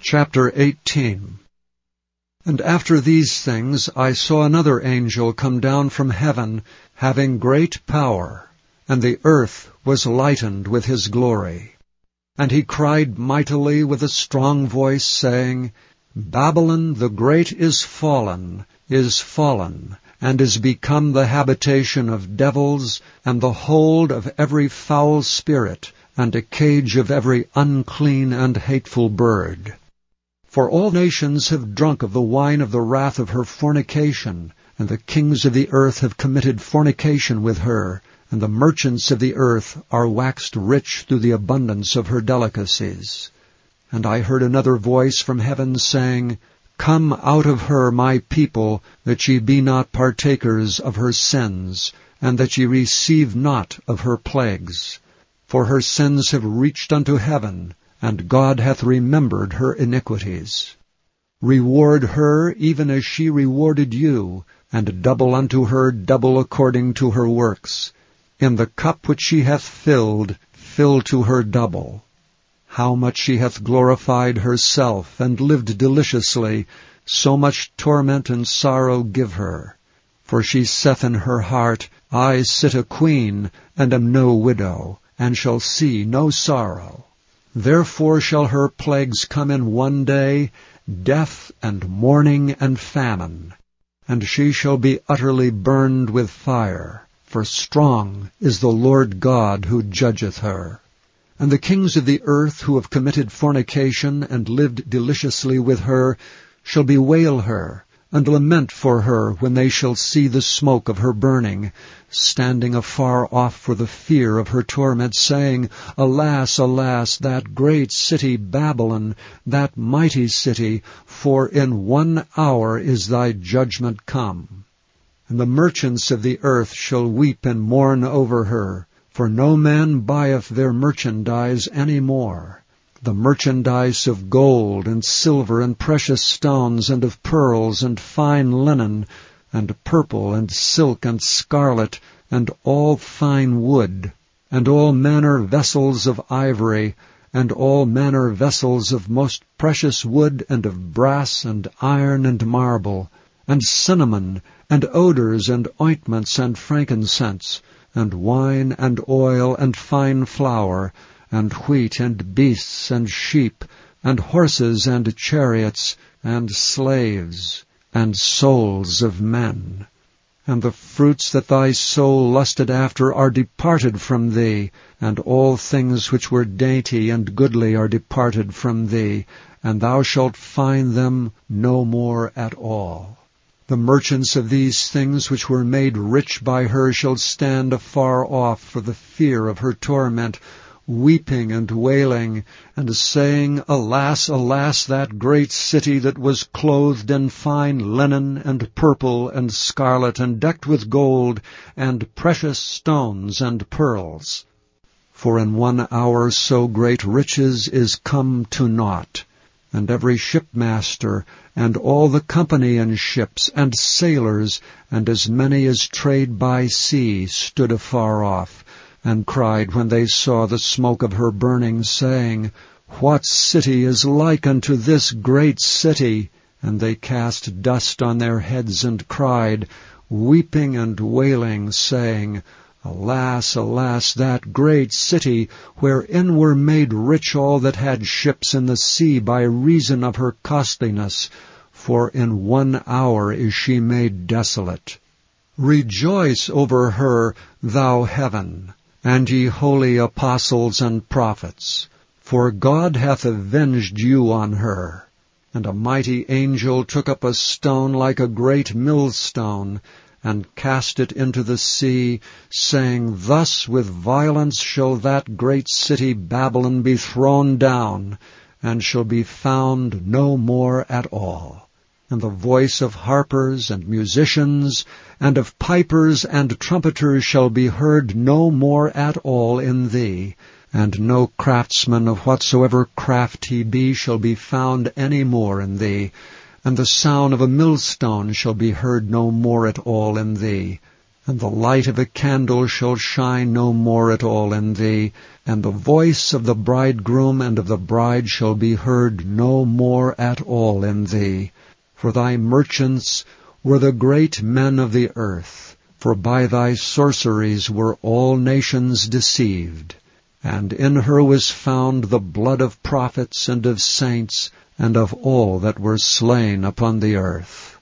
Chapter 18. And after these things I saw another angel come down from heaven, having great power, and the earth was lightened with his glory. And he cried mightily with a strong voice, saying, Babylon the great is fallen, and is become the habitation of devils, and the hold of every foul spirit, and a cage of every unclean and hateful bird. For all nations have drunk of the wine of the wrath of her fornication, and the kings of the earth have committed fornication with her, and the merchants of the earth are waxed rich through the abundance of her delicacies. And I heard another voice from heaven saying, Come out of her, my people, that ye be not partakers of her sins, and that ye receive not of her plagues. For her sins have reached unto heaven, and God hath remembered her iniquities. Reward her even as she rewarded you, and double unto her double according to her works. In the cup which she hath filled, fill to her double. How much she hath glorified herself, and lived deliciously, so much torment and sorrow give her. For she saith in her heart, I sit a queen, and am no widow, and shall see no sorrow. Therefore shall her plagues come in one day, death and mourning and famine. And she shall be utterly burned with fire, for strong is the Lord God who judgeth her. And the kings of the earth who have committed fornication and lived deliciously with her shall bewail her, and lament for her when they shall see the smoke of her burning, standing afar off for the fear of her torment, saying, Alas, alas, that great city Babylon, that mighty city, for in 1 hour is thy judgment come. And the merchants of the earth shall weep and mourn over her, for no man buyeth their merchandise any more. The merchandise of gold and silver and precious stones, and of pearls and fine linen, and purple and silk and scarlet, and all fine wood, and all manner vessels of ivory, and all manner vessels of most precious wood, and of brass and iron and marble, and cinnamon, and odors, and ointments, and frankincense, and wine, and oil, and fine flour, and wheat, and beasts, and sheep, and horses, and chariots, and slaves, and souls of men. And the fruits that thy soul lusted after are departed from thee, and all things which were dainty and goodly are departed from thee, and thou shalt find them no more at all. The merchants of these things which were made rich by her shall stand afar off for the fear of her torment, weeping and wailing, and saying, Alas, alas, that great city that was clothed in fine linen, and purple, and scarlet, and decked with gold, and precious stones, and pearls. For in 1 hour so great riches is come to naught. And every shipmaster, and all the company in ships, and sailors, and as many as trade by sea, stood afar off, and cried when they saw the smoke of her burning, saying, What city is like unto this great city? And they cast dust on their heads and cried, weeping and wailing, saying, Alas, alas, that great city, wherein were made rich all that had ships in the sea by reason of her costliness, for in 1 hour is she made desolate. Rejoice over her, thou heaven, and ye holy apostles and prophets, for God hath avenged you on her. And a mighty angel took up a stone like a great millstone, and cast it into the sea, saying, Thus with violence shall that great city Babylon be thrown down, and shall be found no more at all. And the voice of harpers and musicians, and of pipers and trumpeters shall be heard no more at all in thee, and no craftsman of whatsoever craft he be shall be found any more in thee, and the sound of a millstone shall be heard no more at all in thee. And the light of a candle shall shine no more at all in thee, and the voice of the bridegroom and of the bride shall be heard no more at all in thee. For thy merchants were the great men of the earth, for by thy sorceries were all nations deceived. And in her was found the blood of prophets and of saints, and of all that were slain upon the earth.